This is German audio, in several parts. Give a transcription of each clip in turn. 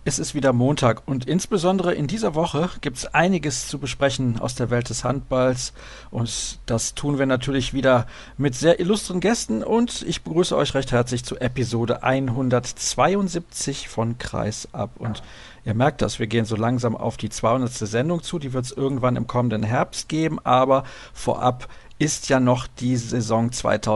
Es ist wieder Montag und insbesondere in dieser Woche gibt es einiges zu besprechen aus der Welt des Handballs und das tun wir natürlich wieder mit sehr illustren Gästen und ich begrüße euch recht herzlich zu Episode 172 von Kreisab und ihr merkt das, wir gehen so langsam auf die 200. Sendung zu, die wird es irgendwann im kommenden Herbst geben, aber vorab ist ja noch die Saison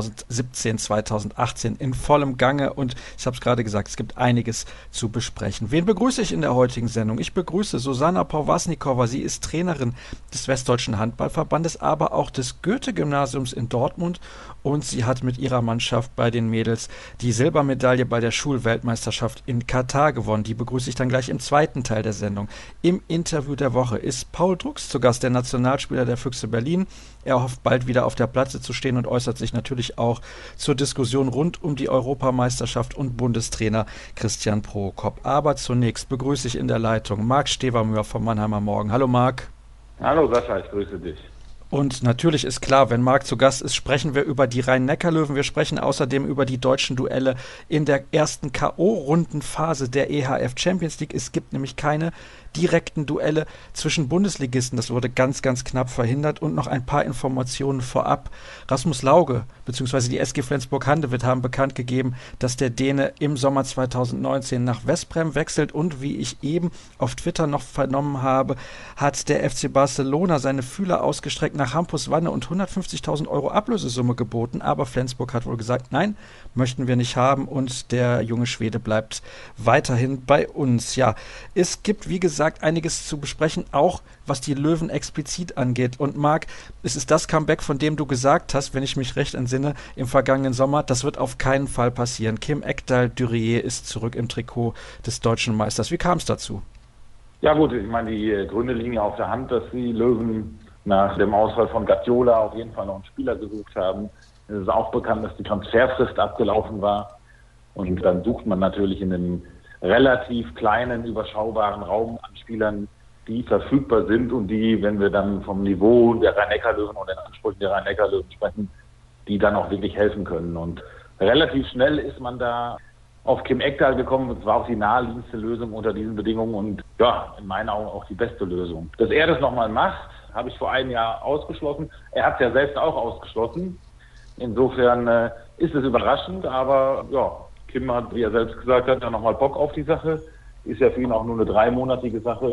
2017, 2018 in vollem Gange und ich habe es gerade gesagt, es gibt einiges zu besprechen. Wen begrüße ich in der heutigen Sendung? Ich begrüße Susanna Powasnikova. Sie ist Trainerin des Westdeutschen Handballverbandes, aber auch des Goethe-Gymnasiums in Dortmund und sie hat mit ihrer Mannschaft bei den Mädels die Silbermedaille bei der Schulweltmeisterschaft in Katar gewonnen. Die begrüße ich dann gleich im zweiten Teil der Sendung. Im Interview der Woche ist Paul Drucks zu Gast, der Nationalspieler der Füchse Berlin. Er hofft bald wieder auf der Platte zu stehen und äußert sich natürlich auch zur Diskussion rund um die Europameisterschaft und Bundestrainer Christian Prokop. Aber zunächst begrüße ich in der Leitung Marc Stevermühr vom Mannheimer Morgen. Hallo Marc. Hallo Sascha, ich grüße dich. Und natürlich ist klar, wenn Marc zu Gast ist, sprechen wir über die Rhein-Neckar-Löwen. Wir sprechen außerdem über die deutschen Duelle in der ersten K.O.-Rundenphase der EHF Champions League. Es gibt nämlich keine direkten Duelle zwischen Bundesligisten. Das wurde ganz, ganz knapp verhindert. Und noch ein paar Informationen vorab. Rasmus Lauge bzw. die SG Flensburg-Handewitt haben bekannt gegeben, dass der Däne im Sommer 2019 nach Westbrem wechselt. Und wie ich eben auf Twitter noch vernommen habe, hat der FC Barcelona seine Fühler ausgestreckt nach Hampus Wanne und 150.000 Euro Ablösesumme geboten. Aber Flensburg hat wohl gesagt, nein, möchten wir nicht haben. Und der junge Schwede bleibt weiterhin bei uns. Ja, es gibt, wie gesagt, einiges zu besprechen, auch was die Löwen explizit angeht. Und Marc, es ist das Comeback, von dem du gesagt hast, wenn ich mich recht entsinne, im vergangenen Sommer, das wird auf keinen Fall passieren. Kim Ekdal-Dürrier ist zurück im Trikot des deutschen Meisters. Wie kam es dazu? Ja gut, ich meine, die Gründe liegen ja auf der Hand, dass die Löwen nach dem Ausfall von Guardiola auf jeden Fall noch einen Spieler gesucht haben. Es ist auch bekannt, dass die Transferfrist abgelaufen war. Und dann sucht man natürlich in einem relativ kleinen, überschaubaren Raum an Spielern, die verfügbar sind und die, wenn wir dann vom Niveau der Rhein-Neckar-Löwen und den Ansprüchen der Rhein-Neckar-Löwen sprechen, die dann auch wirklich helfen können. Und relativ schnell ist man da auf Kim Ekdal gekommen. Das war auch die naheliegendste Lösung unter diesen Bedingungen und ja, in meinen Augen auch die beste Lösung. Dass er das nochmal macht, habe ich vor einem Jahr ausgeschlossen. Er hat es ja selbst auch ausgeschlossen. Insofern ist es überraschend, aber ja, Kim hat, wie er selbst gesagt hat, ja nochmal Bock auf die Sache. Ist ja für ihn auch nur eine 3-monatige Sache.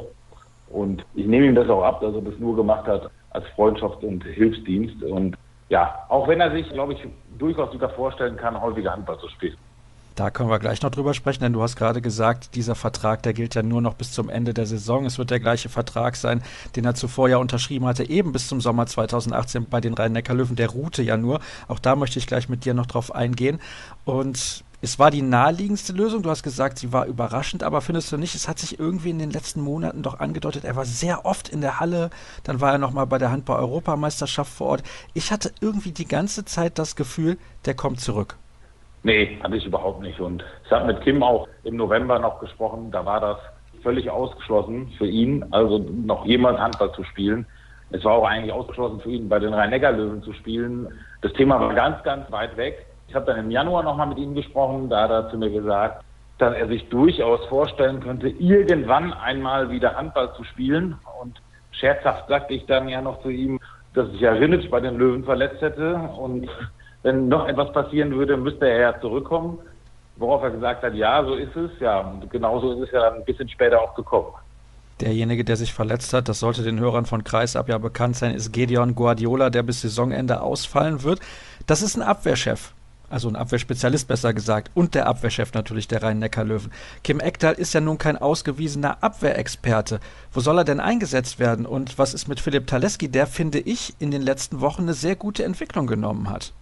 Und ich nehme ihm das auch ab, dass er das nur gemacht hat als Freundschaft und Hilfsdienst. Und ja, auch wenn er sich, glaube ich, durchaus wieder vorstellen kann, häufiger Handball zu spielen. Da können wir gleich noch drüber sprechen, denn du hast gerade gesagt, dieser Vertrag, der gilt ja nur noch bis zum Ende der Saison. Es wird der gleiche Vertrag sein, den er zuvor ja unterschrieben hatte, eben bis zum Sommer 2018 bei den Rhein-Neckar-Löwen. Der ruhte ja nur. Auch da möchte ich gleich mit dir noch drauf eingehen. Und es war die naheliegendste Lösung. Du hast gesagt, sie war überraschend, aber findest du nicht, es hat sich irgendwie in den letzten Monaten doch angedeutet, er war sehr oft in der Halle, dann war er nochmal bei der Handball-Europameisterschaft vor Ort. Ich hatte irgendwie die ganze Zeit das Gefühl, der kommt zurück. Nee, hatte ich überhaupt nicht. Und ich habe mit Kim auch im November noch gesprochen, da war das völlig ausgeschlossen für ihn, also noch jemals Handball zu spielen. Es war auch eigentlich ausgeschlossen für ihn, bei den Rhein-Neckar-Löwen zu spielen. Das Thema war ganz, ganz weit weg. Ich habe dann im Januar nochmal mit ihm gesprochen, da hat er zu mir gesagt, dass er sich durchaus vorstellen könnte, irgendwann einmal wieder Handball zu spielen. Und scherzhaft sagte ich dann ja noch zu ihm, dass sich ja Rinic bei den Löwen verletzt hätte und wenn noch etwas passieren würde, müsste er ja zurückkommen. Worauf er gesagt hat, ja, so ist es. Ja, und genauso ist es ja dann ein bisschen später auch gekommen. Derjenige, der sich verletzt hat, das sollte den Hörern von Kreisab ja bekannt sein, ist Gedeon Guardiola, der bis Saisonende ausfallen wird. Das ist ein Abwehrchef, also ein Abwehrspezialist besser gesagt, und der Abwehrchef natürlich der Rhein-Neckar-Löwen. Kim Ekdal ist ja nun kein ausgewiesener Abwehrexperte. Wo soll er denn eingesetzt werden? Und was ist mit Philipp Taleski, der, finde ich, in den letzten Wochen eine sehr gute Entwicklung genommen hat?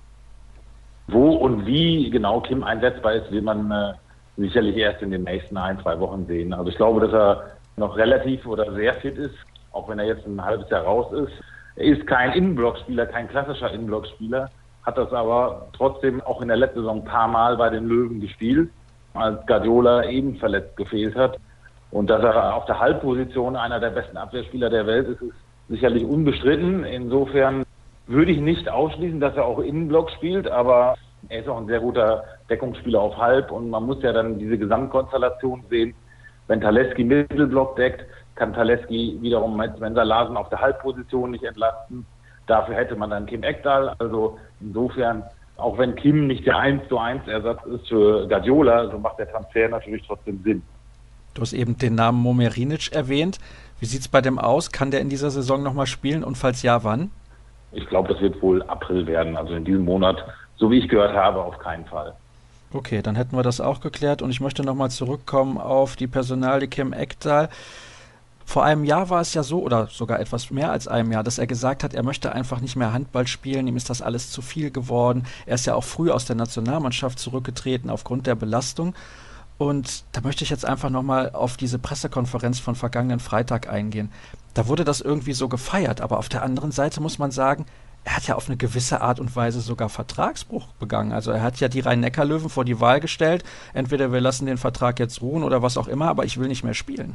Wo und wie genau Kim einsetzbar ist, will man sicherlich erst in den nächsten 1-2 Wochen sehen. Also ich glaube, dass er noch relativ oder sehr fit ist, auch wenn er jetzt ein halbes Jahr raus ist. Er ist kein Innenblockspieler, kein klassischer Innenblockspieler, hat das aber trotzdem auch in der letzten Saison ein paar Mal bei den Löwen gespielt, als Guardiola eben verletzt gefehlt hat. Und dass er auf der Halbposition einer der besten Abwehrspieler der Welt ist, ist sicherlich unbestritten. Insofern würde ich nicht ausschließen, dass er auch Innenblock spielt, aber er ist auch ein sehr guter Deckungsspieler auf Halb und man muss ja dann diese Gesamtkonstellation sehen. Wenn Taleski Mittelblock deckt, kann Taleski wiederum Svenja Larsen auf der Halbposition nicht entlasten. Dafür hätte man dann Kim Ekdal. Also insofern, auch wenn Kim nicht der 1:1 Ersatz ist für Guardiola, so macht der Transfer natürlich trotzdem Sinn. Du hast eben den Namen Momerinic erwähnt. Wie sieht es bei dem aus? Kann der in dieser Saison nochmal spielen und falls ja, wann? Ich glaube, das wird wohl April werden, also in diesem Monat, so wie ich gehört habe, auf keinen Fall. Okay, dann hätten wir das auch geklärt und ich möchte nochmal zurückkommen auf die Personalie Kim Ekdal. Vor einem Jahr war es ja so, oder sogar etwas mehr als einem Jahr, dass er gesagt hat, er möchte einfach nicht mehr Handball spielen, ihm ist das alles zu viel geworden. Er ist ja auch früh aus der Nationalmannschaft zurückgetreten aufgrund der Belastung. Und da möchte ich jetzt einfach nochmal auf diese Pressekonferenz von vergangenen Freitag eingehen. Da wurde das irgendwie so gefeiert, aber auf der anderen Seite muss man sagen, er hat ja auf eine gewisse Art und Weise sogar Vertragsbruch begangen. Also er hat ja die Rhein-Neckar-Löwen vor die Wahl gestellt, entweder wir lassen den Vertrag jetzt ruhen oder was auch immer, aber ich will nicht mehr spielen.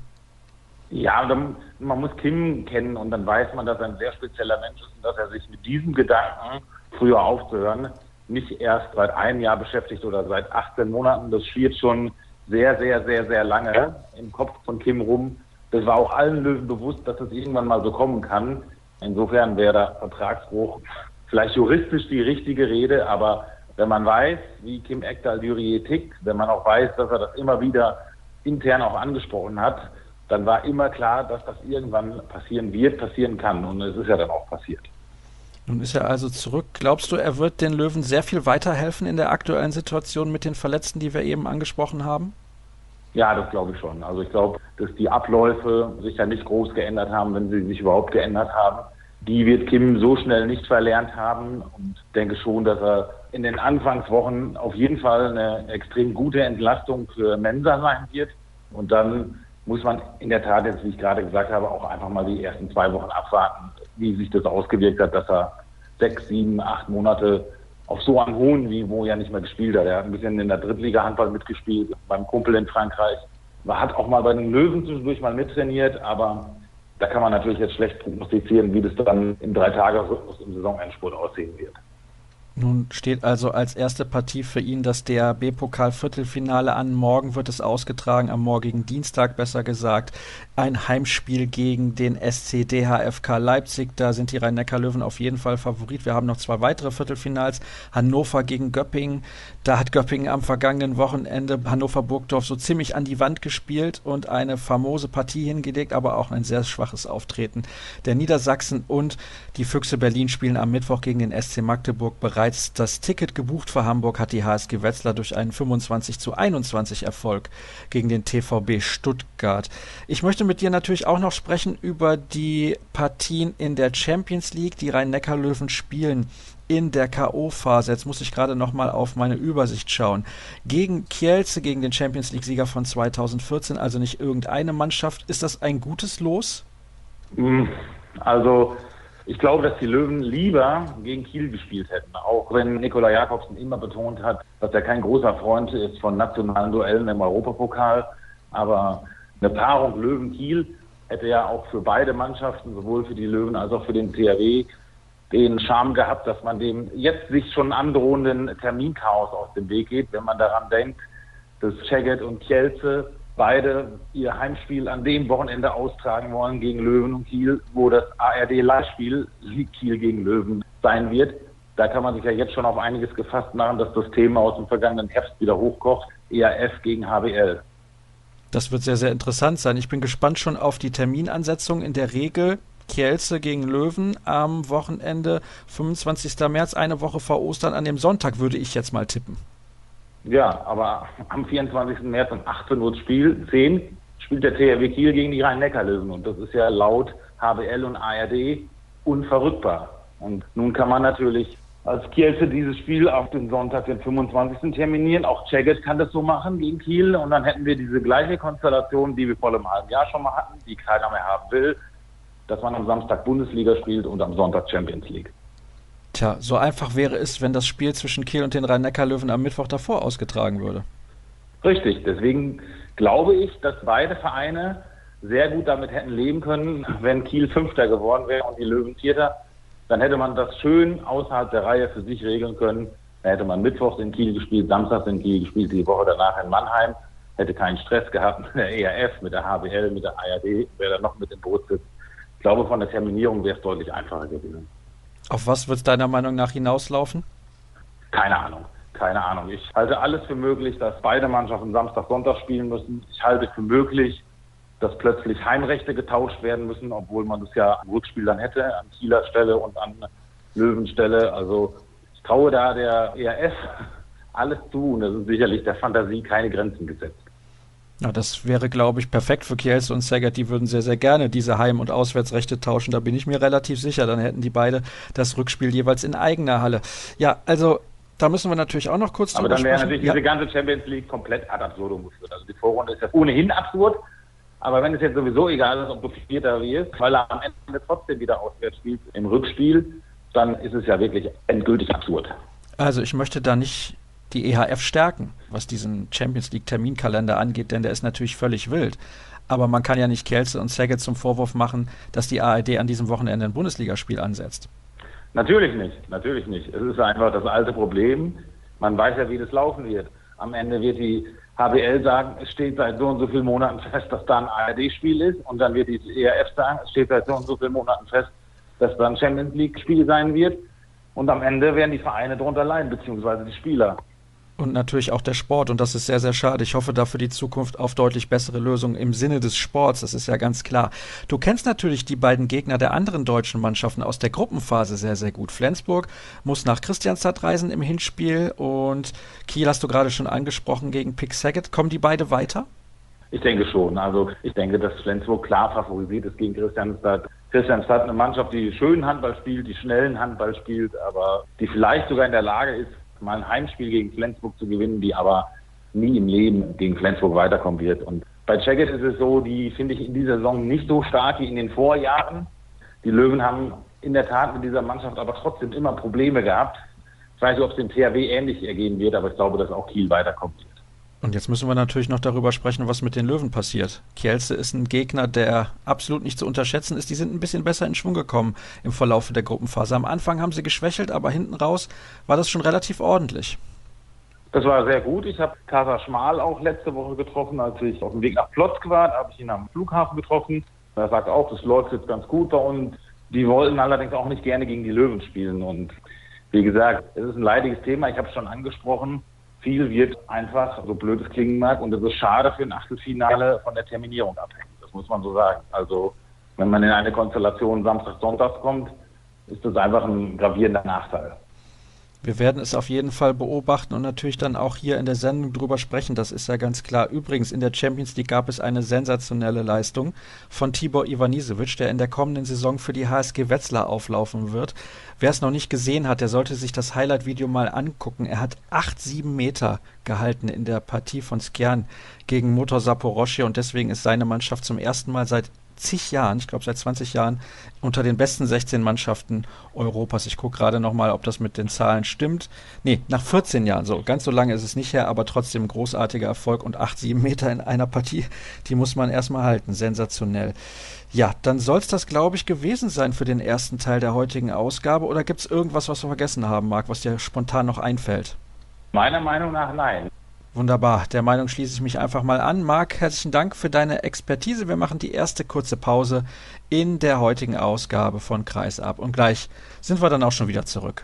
Ja, man muss Kim kennen und dann weiß man, dass er ein sehr spezieller Mensch ist und dass er sich mit diesem Gedanken, früher aufzuhören, nicht erst seit einem Jahr beschäftigt oder seit 18 Monaten. Das schwirrt schon sehr, sehr, sehr, sehr lange im Kopf von Kim rum. Das war auch allen Löwen bewusst, dass es irgendwann mal so kommen kann. Insofern wäre der Vertragsbruch vielleicht juristisch die richtige Rede, aber wenn man weiß, wie Kim Ekdal-Dürier tickt, wenn man auch weiß, dass er das immer wieder intern auch angesprochen hat, dann war immer klar, dass das irgendwann passieren wird, passieren kann. Und es ist ja dann auch passiert. Nun ist er also zurück. Glaubst du, er wird den Löwen sehr viel weiterhelfen in der aktuellen Situation mit den Verletzten, die wir eben angesprochen haben? Ja, das glaube ich schon. Also ich glaube, dass die Abläufe sich ja nicht groß geändert haben, wenn sie sich überhaupt geändert haben. Die wird Kim so schnell nicht verlernt haben und denke schon, dass er in den Anfangswochen auf jeden Fall eine extrem gute Entlastung für Mensah sein wird. Und dann muss man in der Tat jetzt, wie ich gerade gesagt habe, auch einfach mal die ersten 2 Wochen abwarten, wie sich das ausgewirkt hat, dass er 6, 7, 8 Monate auf so einem hohen Niveau ja nicht mehr gespielt hat. Er hat ein bisschen in der Drittliga Handball mitgespielt, beim Kumpel in Frankreich. Er hat auch mal bei den Löwen zwischendurch mal mittrainiert, aber da kann man natürlich jetzt schlecht prognostizieren, wie das dann im 3-Tage-Rhythmus im Saisonendspurt aussehen wird. Nun steht also als erste Partie für ihn das DHB-Pokal-Viertelfinale an. Morgen wird es ausgetragen, am morgigen Dienstag besser gesagt. Ein Heimspiel gegen den SC DHFK Leipzig. Da sind die Rhein-Neckar-Löwen auf jeden Fall Favorit. Wir haben noch 2 weitere Viertelfinals. Hannover gegen Göppingen. Da hat Göppingen am vergangenen Wochenende Hannover-Burgdorf so ziemlich an die Wand gespielt und eine famose Partie hingelegt, aber auch ein sehr schwaches Auftreten der Niedersachsen. Und die Füchse Berlin spielen am Mittwoch gegen den SC Magdeburg. Bereits das Ticket gebucht für Hamburg hat die HSG Wetzlar durch einen 25:21 Erfolg gegen den TVB Stuttgart. Ich möchte mit dir natürlich auch noch sprechen über die Partien in der Champions League. Die Rhein-Neckar-Löwen spielen in der K.O.-Phase. Jetzt muss ich gerade noch mal auf meine Übersicht schauen. Gegen Kielce, gegen den Champions League-Sieger von 2014, also nicht irgendeine Mannschaft. Ist das ein gutes Los? Also ich glaube, dass die Löwen lieber gegen Kiel gespielt hätten, auch wenn Nikolai Jakobsen immer betont hat, dass er kein großer Freund ist von nationalen Duellen im Europapokal. Aber eine Paarung Löwen-Kiel hätte ja auch für beide Mannschaften, sowohl für die Löwen als auch für den THW, den Charme gehabt, dass man dem jetzt sich schon androhenden Terminchaos aus dem Weg geht, wenn man daran denkt, dass Szeged und Kielce beide ihr Heimspiel an dem Wochenende austragen wollen gegen Löwen und Kiel, wo das ARD-Live-Spiel Kiel gegen Löwen sein wird. Da kann man sich ja jetzt schon auf einiges gefasst machen, dass das Thema aus dem vergangenen Herbst wieder hochkocht. ERF gegen HBL. Das wird sehr, sehr interessant sein. Ich bin gespannt schon auf die Terminansetzung. In der Regel Kielce gegen Löwen am Wochenende, 25. März, eine Woche vor Ostern, an dem Sonntag würde ich jetzt mal tippen. Ja, aber am 24. März um 18 Uhr spielt der THW Kiel gegen die Rhein-Neckar-Löwen. Und das ist ja laut HBL und ARD unverrückbar. Und nun kann man natürlich als Kielce dieses Spiel auf den Sonntag, den 25. terminieren. Auch Szeged kann das so machen gegen Kiel. Und dann hätten wir diese gleiche Konstellation, die wir vor einem halben Jahr schon mal hatten, die keiner mehr haben will, dass man am Samstag Bundesliga spielt und am Sonntag Champions League. Tja, so einfach wäre es, wenn das Spiel zwischen Kiel und den Rhein-Neckar-Löwen am Mittwoch davor ausgetragen würde. Richtig, deswegen glaube ich, dass beide Vereine sehr gut damit hätten leben können, wenn Kiel Fünfter geworden wäre und die Löwen Vierter. Dann hätte man das schön außerhalb der Reihe für sich regeln können. Dann hätte man mittwochs in Kiel gespielt, samstags in Kiel gespielt, die Woche danach in Mannheim. hätte keinen Stress gehabt mit der ERF, mit der HBL, mit der ARD, wer da noch mit im Boot sitzt. Ich glaube, von der Terminierung wäre es deutlich einfacher gewesen. Auf was wird es deiner Meinung nach hinauslaufen? Keine Ahnung. Ich halte alles für möglich, dass beide Mannschaften Samstag, Sonntag spielen müssen. Ich halte für möglich, dass plötzlich Heimrechte getauscht werden müssen, obwohl man das ja am Rückspiel dann hätte, an Kieler Stelle und an Löwenstelle. Also ich traue da der ERF alles zu und das ist sicherlich der Fantasie keine Grenzen gesetzt. Ja, das wäre, glaube ich, perfekt für Kielce und Szeged. Die würden sehr, sehr gerne diese Heim- und Auswärtsrechte tauschen. Da bin ich mir relativ sicher. Dann hätten die beide das Rückspiel jeweils in eigener Halle. Ja, also da müssen wir natürlich auch noch kurz drüber sprechen. Aber dann wäre natürlich diese ganze Champions League komplett ad absurdum geführt. Also die Vorrunde ist ja ohnehin absurd. Aber wenn es jetzt sowieso egal ist, ob du Vierter wirst, weil er am Ende trotzdem wieder auswärts spielt im Rückspiel, dann ist es ja wirklich endgültig absurd. Also ich möchte da nicht die EHF stärken, was diesen Champions League Terminkalender angeht, denn der ist natürlich völlig wild. Aber man kann ja nicht Kielce und Szeged zum Vorwurf machen, dass die ARD an diesem Wochenende ein Bundesligaspiel ansetzt. Natürlich nicht. Es ist einfach das alte Problem. Man weiß ja, wie das laufen wird. Am Ende wird die HBL sagen, es steht seit so und so vielen Monaten fest, dass da ein ARD-Spiel ist. Und dann wird die ERF sagen, es steht seit so und so vielen Monaten fest, dass da ein Champions League-Spiel sein wird. Und am Ende werden die Vereine darunter leiden, beziehungsweise die Spieler. Und natürlich auch der Sport. Und das ist sehr, sehr schade. Ich hoffe da für die Zukunft auf deutlich bessere Lösungen im Sinne des Sports. Das ist ja ganz klar. Du kennst natürlich die beiden Gegner der anderen deutschen Mannschaften aus der Gruppenphase sehr, sehr gut. Flensburg muss nach Kristianstad reisen im Hinspiel. Und Kiel hast du gerade schon angesprochen gegen PEC Szeged. Kommen die beide weiter? Ich denke schon. Also ich denke, dass Flensburg klar favorisiert ist gegen Kristianstad. Kristianstad eine Mannschaft, die schönen Handball spielt, die schnellen Handball spielt, aber die vielleicht sogar in der Lage ist, mal ein Heimspiel gegen Flensburg zu gewinnen, die aber nie im Leben gegen Flensburg weiterkommen wird. Und bei Szeged ist es so, die finde ich in dieser Saison nicht so stark wie in den Vorjahren. Die Löwen haben in der Tat mit dieser Mannschaft aber trotzdem immer Probleme gehabt. Ich weiß nicht, ob es dem THW ähnlich ergehen wird, aber ich glaube, dass auch Kiel weiterkommen wird. Und jetzt müssen wir natürlich noch darüber sprechen, was mit den Löwen passiert. Kielce ist ein Gegner, der absolut nicht zu unterschätzen ist. Die sind ein bisschen besser in Schwung gekommen im Verlauf der Gruppenphase. Am Anfang haben sie geschwächelt, aber hinten raus war das schon relativ ordentlich. Das war sehr gut. Ich habe Casa Schmal auch letzte Woche getroffen, als ich auf dem Weg nach Plotzk war. Da habe ich ihn am Flughafen getroffen. Er sagt auch, das läuft jetzt ganz gut bei uns. Die wollten allerdings auch nicht gerne gegen die Löwen spielen. Und wie gesagt, es ist ein leidiges Thema. Ich habe es schon angesprochen. Viel wird einfach, so blöd es klingen mag, und es ist schade für ein Achtelfinale von der Terminierung abhängen. Das muss man so sagen. Also wenn man in eine Konstellation Samstag-Sonntag kommt, ist das einfach ein gravierender Nachteil. Wir werden es auf jeden Fall beobachten und natürlich dann auch hier in der Sendung drüber sprechen, das ist ja ganz klar. Übrigens, in der Champions League gab es eine sensationelle Leistung von Tibor Ivanisevic, der in der kommenden Saison für die HSG Wetzlar auflaufen wird. Wer es noch nicht gesehen hat, der sollte sich das Highlight-Video mal angucken. Er hat 8-7 Meter gehalten in der Partie von Skjern gegen Motor Zaporozhye und deswegen ist seine Mannschaft zum ersten Mal seit zig Jahren, ich glaube seit 20 Jahren, unter den besten 16 Mannschaften Europas. Ich gucke gerade nochmal, ob das mit den Zahlen stimmt. Nee, nach 14 Jahren, so ganz so lange ist es nicht her, aber trotzdem großartiger Erfolg und 8-7 Meter in einer Partie, die muss man erstmal halten. Sensationell. Ja, dann soll es das, glaube ich, gewesen sein für den ersten Teil der heutigen Ausgabe. Oder gibt es irgendwas, was wir vergessen haben, Marc, was dir spontan noch einfällt? Meiner Meinung nach nein. Wunderbar, der Meinung schließe ich mich einfach mal an. Marc, herzlichen Dank für deine Expertise. Wir machen die erste kurze Pause in der heutigen Ausgabe von Kreisab und gleich sind wir dann auch schon wieder zurück.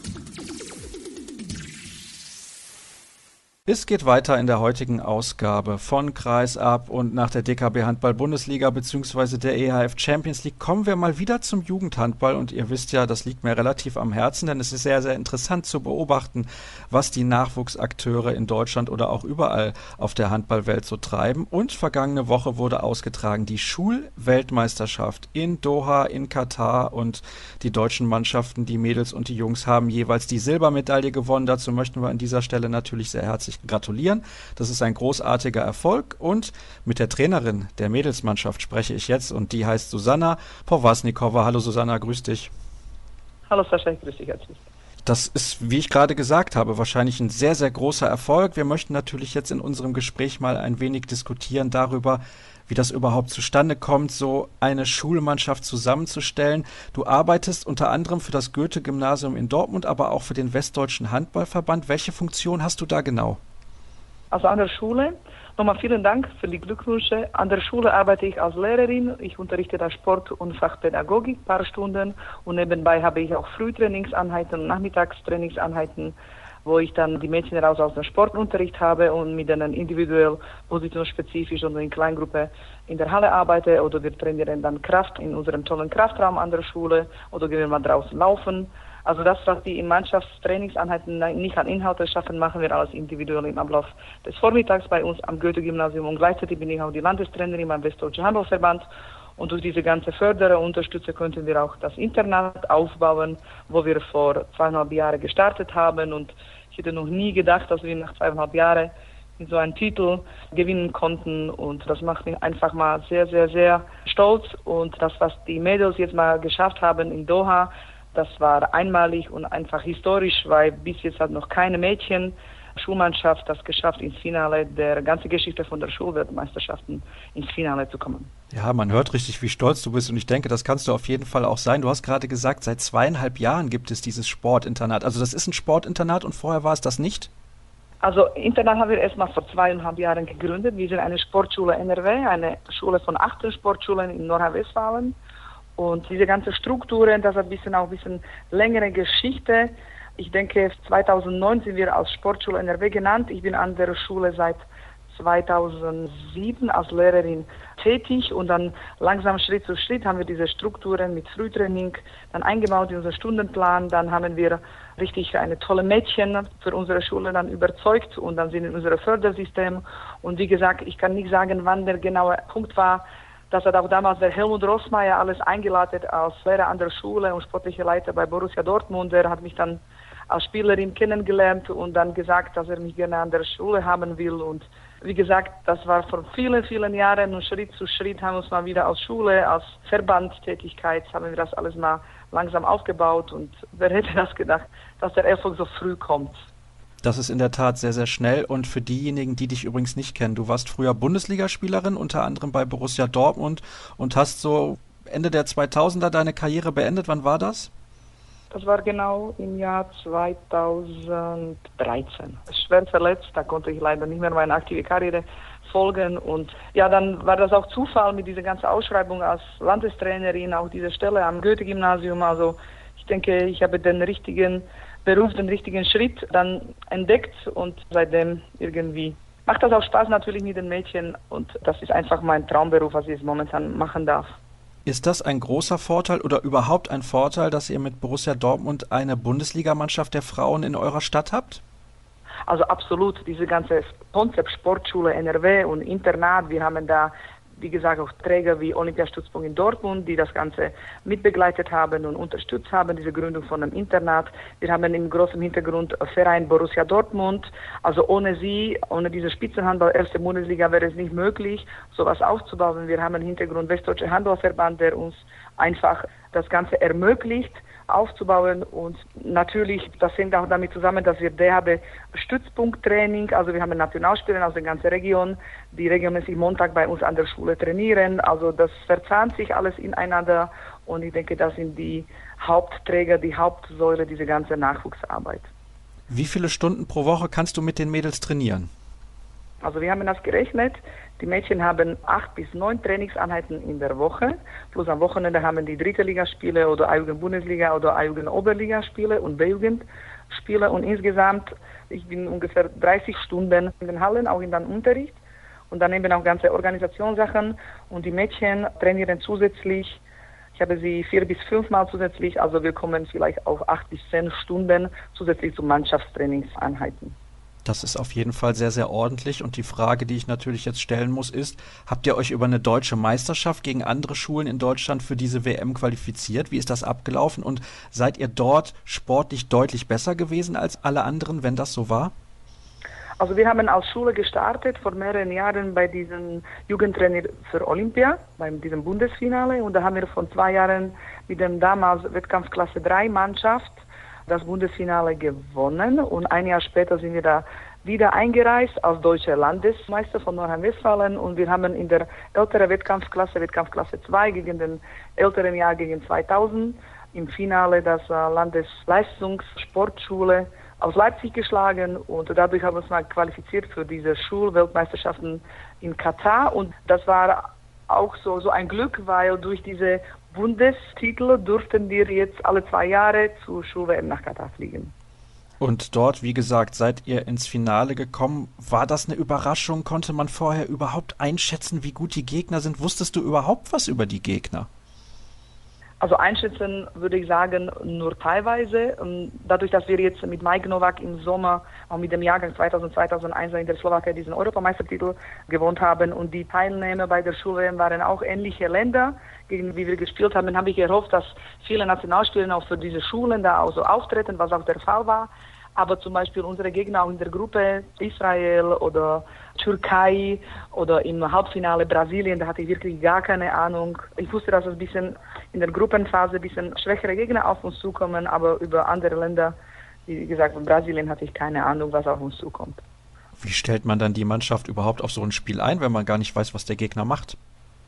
Es geht weiter in der heutigen Ausgabe von Kreisab und nach der DKB Handball Bundesliga bzw. der EHF Champions League kommen wir mal wieder zum Jugendhandball und ihr wisst ja, das liegt mir relativ am Herzen, denn es ist sehr, sehr interessant zu beobachten, was die Nachwuchsakteure in Deutschland oder auch überall auf der Handballwelt so treiben. Und vergangene Woche wurde ausgetragen die Schulweltmeisterschaft in Doha in Katar und die deutschen Mannschaften, die Mädels und die Jungs, haben jeweils die Silbermedaille gewonnen. Dazu möchten wir an dieser Stelle natürlich sehr herzlich gratulieren. Das ist ein großartiger Erfolg und mit der Trainerin der Mädelsmannschaft spreche ich jetzt und die heißt Susanna Powasnikova. Hallo Susanna, grüß dich. Hallo Sascha, ich grüße dich herzlich. Das ist, wie ich gerade gesagt habe, wahrscheinlich ein sehr, sehr großer Erfolg. Wir möchten natürlich jetzt in unserem Gespräch mal ein wenig diskutieren darüber, wie das überhaupt zustande kommt, so eine Schulmannschaft zusammenzustellen. Du arbeitest unter anderem für das Goethe-Gymnasium in Dortmund, aber auch für den Westdeutschen Handballverband. Welche Funktion hast du da genau? Also an der Schule Nochmal vielen Dank für die Glückwünsche. An der Schule arbeite ich als Lehrerin. Ich unterrichte da Sport und Fachpädagogik ein paar Stunden und nebenbei habe ich auch Frühtrainingseinheiten und Nachmittagstrainingseinheiten, wo ich dann die Mädchen raus aus dem Sportunterricht habe und mit denen individuell, positionsspezifisch und in Kleingruppe in der Halle arbeite, oder wir trainieren dann Kraft in unserem tollen Kraftraum an der Schule oder gehen wir mal draußen laufen. Also das, was die in Mannschaftstrainingseinheiten nicht an Inhalte schaffen, machen wir alles individuell im Ablauf des Vormittags bei uns am Goethe-Gymnasium, und gleichzeitig bin ich auch die Landestrainerin beim Westdeutschen Handballverband. Und durch diese ganze Förderer Unterstützer könnten wir auch das Internat aufbauen, wo wir vor 2,5 Jahren gestartet haben. Und ich hätte noch nie gedacht, dass wir nach 2,5 Jahren so einen Titel gewinnen konnten. Und das macht mich einfach mal sehr, sehr, sehr stolz. Und das, was die Mädels jetzt mal geschafft haben in Doha, das war einmalig und einfach historisch, weil bis jetzt hat noch keine Mädchen-Schulmannschaft das geschafft, ins Finale der ganzen Geschichte von der Schulweltmeisterschaften ins Finale zu kommen. Ja, man hört richtig, wie stolz du bist, und ich denke, das kannst du auf jeden Fall auch sein. Du hast gerade gesagt, seit 2,5 Jahren gibt es dieses Sportinternat. Also das ist ein Sportinternat und vorher war es das nicht? Also Internat haben wir erstmal vor 2,5 Jahren gegründet. Wir sind eine Sportschule NRW, eine Schule von 18 Sportschulen in Nordrhein-Westfalen. Und diese ganzen Strukturen, das hat auch ein bisschen längere Geschichte. Ich denke, 2009 sind wir als Sportschule NRW genannt. Ich bin an der Schule seit 2007 als Lehrerin tätig, und dann langsam Schritt zu Schritt haben wir diese Strukturen mit Frühtraining dann eingebaut in unseren Stundenplan. Dann haben wir richtig eine tolle Mädchen für unsere Schule dann überzeugt, und dann sind in unserem Fördersystem. Und wie gesagt, ich kann nicht sagen, wann der genaue Punkt war. Das hat auch damals der Helmut Rossmeier alles eingeladen als Lehrer an der Schule und sportlicher Leiter bei Borussia Dortmund. Er hat mich dann als Spielerin kennengelernt und dann gesagt, dass er mich gerne an der Schule haben will. Und wie gesagt, das war vor vielen, vielen Jahren, und Schritt zu Schritt haben wir uns mal wieder als Schule, als Verbandtätigkeit, haben wir das alles mal langsam aufgebaut. Und wer hätte das gedacht, dass der Erfolg so früh kommt? Das ist in der Tat sehr, sehr schnell. Und für diejenigen, die dich übrigens nicht kennen, du warst früher Bundesligaspielerin, unter anderem bei Borussia Dortmund, und hast so Ende der 2000er deine Karriere beendet. Wann war das? Das war genau im Jahr 2013. Schwer verletzt, da konnte ich leider nicht mehr meine aktive Karriere folgen. Und ja, dann war das auch Zufall mit dieser ganzen Ausschreibung als Landestrainerin, auch diese Stelle am Goethe-Gymnasium. Also ich denke, ich habe den richtigen Beruf, den richtigen Schritt dann entdeckt, und seitdem irgendwie macht das auch Spaß natürlich mit den Mädchen, und das ist einfach mein Traumberuf, was ich jetzt momentan machen darf. Ist das ein großer Vorteil oder überhaupt ein Vorteil, dass ihr mit Borussia Dortmund eine Bundesligamannschaft der Frauen in eurer Stadt habt? Also absolut, diese ganze Konzept Sportschule NRW und Internat, wir haben da, wie gesagt, auch Träger wie Olympiastützpunkt in Dortmund, die das Ganze mitbegleitet haben und unterstützt haben, diese Gründung von einem Internat. Wir haben im großen Hintergrund Verein Borussia Dortmund. Also ohne sie, ohne diese Spitzenhandball, erste Bundesliga, wäre es nicht möglich, sowas aufzubauen. Wir haben im Hintergrund Westdeutsche Handballverband, der uns einfach das Ganze ermöglicht, aufzubauen. Und natürlich, das hängt auch damit zusammen, dass wir DHB-Stützpunkttraining, also wir haben Nationalspieler aus der ganzen Region, die regelmäßig Montag bei uns an der Schule trainieren. Also das verzahnt sich alles ineinander, und ich denke, das sind die Hauptträger, die Hauptsäule dieser ganzen Nachwuchsarbeit. Wie viele Stunden pro Woche kannst du mit den Mädels trainieren? Also wir haben das gerechnet. Die Mädchen haben 8 bis 9 Trainingseinheiten in der Woche. Plus am Wochenende haben die dritte Ligaspiele oder A-Jugend-Bundesliga oder A-Jugend-Oberligaspiele und B-Jugendspiele. Und insgesamt, ich bin ungefähr 30 Stunden in den Hallen, auch in den Unterricht. Und dann eben auch ganze Organisationssachen. Und die Mädchen trainieren zusätzlich. Ich habe sie 4 bis 5 Mal zusätzlich. Also wir kommen vielleicht auf 8 bis 10 Stunden zusätzlich zu Mannschaftstrainingseinheiten. Das ist auf jeden Fall sehr, sehr ordentlich. Und die Frage, die ich natürlich jetzt stellen muss, ist, habt ihr euch über eine deutsche Meisterschaft gegen andere Schulen in Deutschland für diese WM qualifiziert? Wie ist das abgelaufen? Und seid ihr dort sportlich deutlich besser gewesen als alle anderen, wenn das so war? Also wir haben als Schule gestartet vor mehreren Jahren bei diesem Jugendtrainer für Olympia, bei diesem Bundesfinale. Und da haben wir vor 2 Jahren mit dem damals Wettkampfklasse 3 Mannschaft das Bundesfinale gewonnen, und ein Jahr später sind wir da wieder eingereist als deutscher Landesmeister von Nordrhein-Westfalen, und wir haben in der älteren Wettkampfklasse 2 gegen den älteren Jahr gegen 2000 im Finale das Landesleistungssportschule aus Leipzig geschlagen und dadurch haben wir uns mal qualifiziert für diese Schulweltmeisterschaften in Katar und das war auch so ein Glück, weil durch diese Bundestitel durften wir jetzt alle 2 Jahre zur Schul-WM nach Katar fliegen. Und dort, wie gesagt, seid ihr ins Finale gekommen. War das eine Überraschung? Konnte man vorher überhaupt einschätzen, wie gut die Gegner sind? Wusstest du überhaupt was über die Gegner? Also einschätzen würde ich sagen, nur teilweise. Dadurch, dass wir jetzt mit Mike Novak im Sommer, auch mit dem Jahrgang 2001 in der Slowakei diesen Europameistertitel gewonnen haben und die Teilnehmer bei der Schul-WM waren auch ähnliche Länder, gegen die wir gespielt haben, habe ich gehofft, dass viele Nationalspieler auch für diese Schulen da auch so auftreten, was auch der Fall war. Aber zum Beispiel unsere Gegner auch in der Gruppe Israel oder Türkei oder im Halbfinale Brasilien, da hatte ich wirklich gar keine Ahnung. Ich wusste, dass es ein bisschen in der Gruppenphase ein bisschen schwächere Gegner auf uns zukommen, aber über andere Länder, wie gesagt, von Brasilien hatte ich keine Ahnung, was auf uns zukommt. Wie stellt man dann die Mannschaft überhaupt auf so ein Spiel ein, wenn man gar nicht weiß, was der Gegner macht?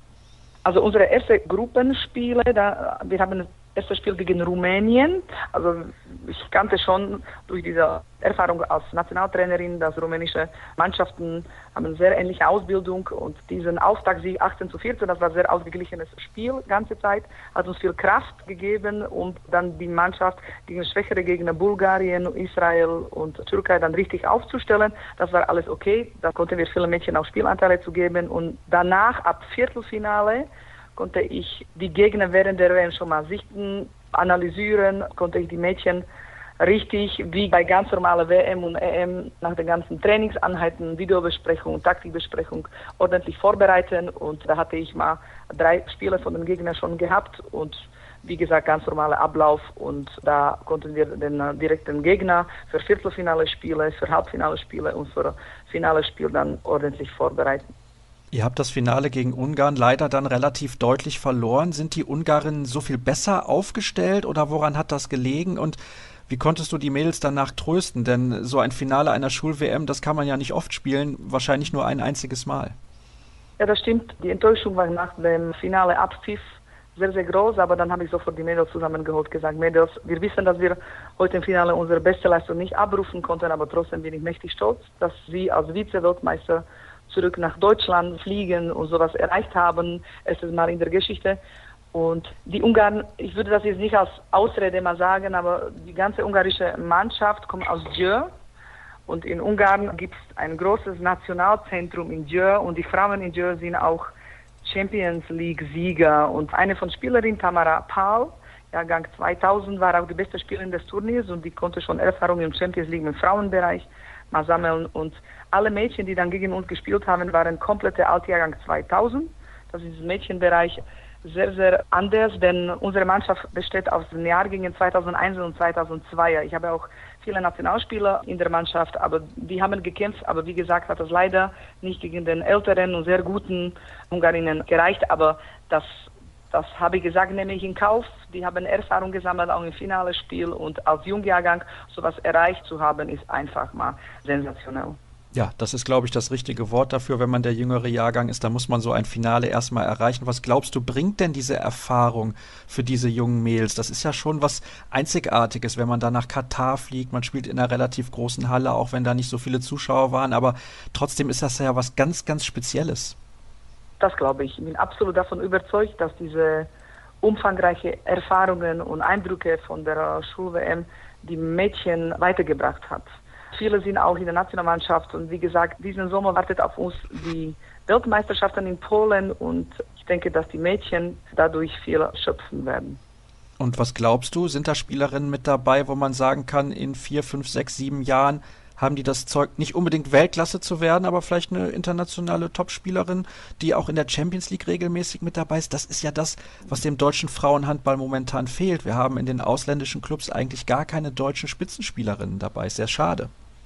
Also unsere erste Gruppenspiele, wir haben das erste Spiel gegen Rumänien. Also ich kannte schon durch diese Erfahrung als Nationaltrainerin, dass rumänische Mannschaften haben eine sehr ähnliche Ausbildung und diesen Auftaktsieg 18:14, das war ein sehr ausgeglichenes Spiel, ganze Zeit, hat uns viel Kraft gegeben, um dann die Mannschaft gegen schwächere Gegner Bulgarien, Israel und Türkei dann richtig aufzustellen. Das war alles okay, da konnten wir vielen Mädchen auch Spielanteile zu geben und danach ab Viertelfinale konnte ich die Gegner während der WM schon mal sichten, analysieren, konnte ich die Mädchen richtig, wie bei ganz normaler WM und EM, nach den ganzen Trainingseinheiten, Videobesprechung, Taktikbesprechung ordentlich vorbereiten und da hatte ich mal 3 Spiele von den Gegnern schon gehabt und wie gesagt, ganz normaler Ablauf und da konnten wir den direkten Gegner für Viertelfinale-Spiele, für Halbfinale-Spiele und für Finale-Spiel dann ordentlich vorbereiten. Ihr habt das Finale gegen Ungarn leider dann relativ deutlich verloren. Sind die Ungarinnen so viel besser aufgestellt oder woran hat das gelegen? Und wie konntest du die Mädels danach trösten? Denn so ein Finale einer Schul-WM, das kann man ja nicht oft spielen, wahrscheinlich nur ein einziges Mal. Ja, das stimmt. Die Enttäuschung war nach dem Finale Abpfiff sehr, sehr groß, aber dann habe ich sofort die Mädels zusammengeholt und gesagt, Mädels, wir wissen, dass wir heute im Finale unsere beste Leistung nicht abrufen konnten, aber trotzdem bin ich mächtig stolz, dass sie als Vize-Weltmeister zurück nach Deutschland fliegen und sowas erreicht haben, erstes Mal in der Geschichte. Und die Ungarn, ich würde das jetzt nicht als Ausrede mal sagen, aber die ganze ungarische Mannschaft kommt aus Győr. Und in Ungarn gibt es ein großes Nationalzentrum in Győr und die Frauen in Győr sind auch Champions League-Sieger. Und eine von Spielerinnen, Tamara Pál, Jahrgang 2000, war auch die beste Spielerin des Turniers und die konnte schon Erfahrung im Champions League im Frauenbereich mal sammeln. Und alle Mädchen, die dann gegen uns gespielt haben, waren komplette Altjahrgang 2000. Das ist im Mädchenbereich sehr, sehr anders, denn unsere Mannschaft besteht aus den Jahrgängen 2001 und 2002. Ich habe auch viele Nationalspieler in der Mannschaft, aber die haben gekämpft. Aber wie gesagt, hat das leider nicht gegen den älteren und sehr guten Ungarinnen gereicht. Aber das habe ich gesagt, nehme ich in Kauf. Die haben Erfahrung gesammelt, auch im Finale-Spiel. Und als Jungjahrgang sowas erreicht zu haben, ist einfach mal sensationell. Ja, das ist, glaube ich, das richtige Wort dafür, wenn man der jüngere Jahrgang ist. Da muss man so ein Finale erstmal erreichen. Was glaubst du, bringt denn diese Erfahrung für diese jungen Mädels? Das ist ja schon was Einzigartiges, wenn man da nach Katar fliegt. Man spielt in einer relativ großen Halle, auch wenn da nicht so viele Zuschauer waren. Aber trotzdem ist das ja was ganz, ganz Spezielles. Das glaube ich. Ich bin absolut davon überzeugt, dass diese umfangreiche Erfahrungen und Eindrücke von der Schul-WM die Mädchen weitergebracht hat. Viele sind auch in der Nationalmannschaft und wie gesagt, diesen Sommer wartet auf uns die Weltmeisterschaften in Polen und ich denke, dass die Mädchen dadurch viel schöpfen werden. Und was glaubst du, sind da Spielerinnen mit dabei, wo man sagen kann, in 4, 5, 6, 7 Jahren haben die das Zeug, nicht unbedingt Weltklasse zu werden, aber vielleicht eine internationale Topspielerin, die auch in der Champions League regelmäßig mit dabei ist? Das ist ja das, was dem deutschen Frauenhandball momentan fehlt. Wir haben in den ausländischen Clubs eigentlich gar keine deutschen Spitzenspielerinnen dabei. Sehr schade.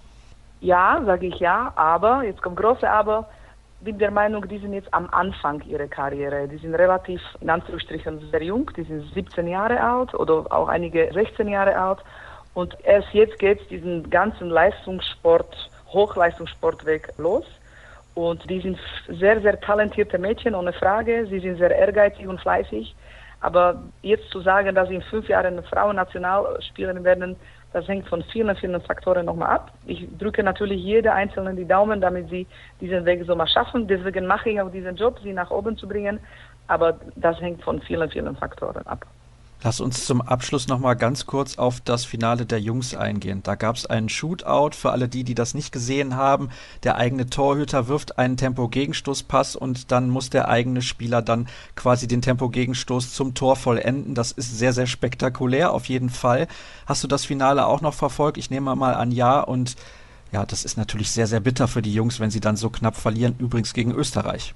Ja, sage ich ja, aber, jetzt kommt große Aber, bin der Meinung, die sind jetzt am Anfang ihrer Karriere. Die sind relativ, in Anführungsstrichen, sehr jung, die sind 17 Jahre alt oder auch einige 16 Jahre alt. Und erst jetzt geht es diesen ganzen Leistungssport, Hochleistungssportweg los. Und die sind sehr, sehr talentierte Mädchen, ohne Frage. Sie sind sehr ehrgeizig und fleißig. Aber jetzt zu sagen, dass sie in 5 Jahren Frauennationalspielerin werden, Das hängt von vielen, vielen Faktoren nochmal ab. Ich drücke natürlich jede Einzelne die Daumen, damit sie diesen Weg so mal schaffen. Deswegen mache ich auch diesen Job, sie nach oben zu bringen. Aber das hängt von vielen, vielen Faktoren ab. Lass uns zum Abschluss noch mal ganz kurz auf das Finale der Jungs eingehen. Da gab es einen Shootout für alle die das nicht gesehen haben. Der eigene Torhüter wirft einen Tempo-Gegenstoßpass und dann muss der eigene Spieler dann quasi den Tempo-Gegenstoß zum Tor vollenden. Das ist sehr, sehr spektakulär auf jeden Fall. Hast du das Finale auch noch verfolgt? Ich nehme mal an, ja. Und ja, das ist natürlich sehr, sehr bitter für die Jungs, wenn sie dann so knapp verlieren. Übrigens gegen Österreich.